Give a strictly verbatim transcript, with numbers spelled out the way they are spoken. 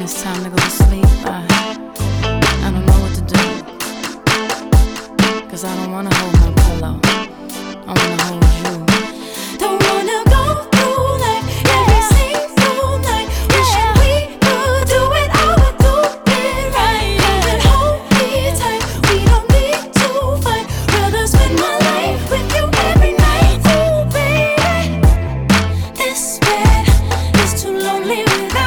it's time to go to sleep, I, I don't know what to do. Cause I don't wanna hold my pillow, I wanna hold you. Don't wanna go through life every single night, wishing we could do it all, but do it right. Come and hold me tight, we don't need to fight. Rather spend my life with you every night. Ooh, baby, this bed is too lonely without